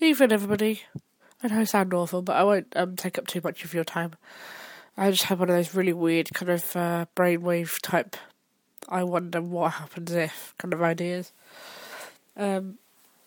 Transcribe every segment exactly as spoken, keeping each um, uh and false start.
Evening, everybody. I know I sound awful, but I won't um, take up too much of your time. I just have one of those really weird kind of uh, brainwave type, I wonder what happens if kind of ideas. Um,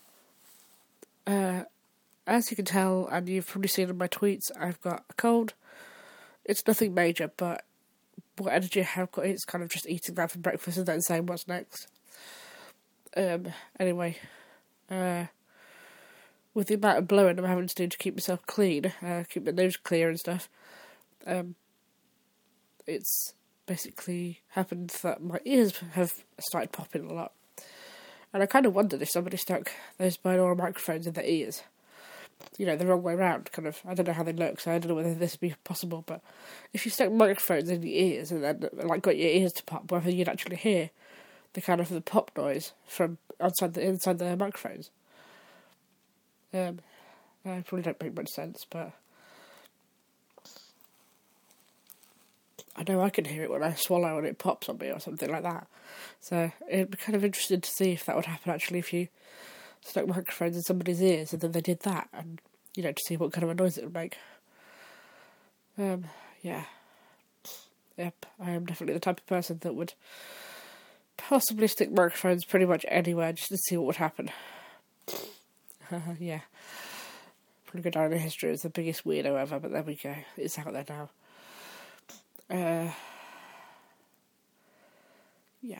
uh, as you can tell, and you've probably seen in my tweets, I've got a cold. It's nothing major, but what energy I've got, it's kind of just eating that for breakfast and then saying what's next. Um, anyway, uh, with the amount of blowing I'm having to do to keep myself clean, uh, keep my nose clear and stuff, um, it's basically happened that my ears have started popping a lot. And I kind of wondered if somebody stuck those binaural microphones in their ears. You know, the wrong way around, kind of. I don't know how they look, so I don't know whether this would be possible, but if you stuck microphones in your ears and then, like, got your ears to pop, whether you'd actually hear the kind of the pop noise from outside the inside the microphones. Um, I probably don't make much sense, but I know I can hear it when I swallow and it pops on me or something like that. So it'd be kind of interesting to see if that would happen actually if you stuck microphones in somebody's ears and then they did that, and you know, to see what kind of a noise it would make. Um, yeah. Yep, I am definitely the type of person that would possibly stick microphones pretty much anywhere just to see what would happen. Yeah. Probably go down in history as the biggest weirdo ever, but there we go. It's out there now. Uh, yeah.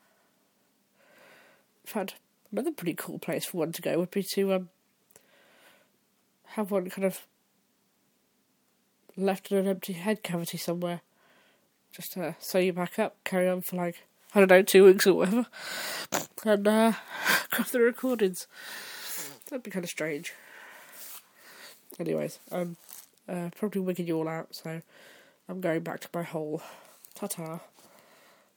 In fact, another pretty cool place for one to go would be to um, have one kind of left in an empty head cavity somewhere. Just to sew you back up, carry on for like, I don't know, two weeks or whatever. And uh, craft the recordings. That'd be kind of strange. Anyways, I'm uh, probably wigging you all out, so I'm going back to my hole. Ta-ta.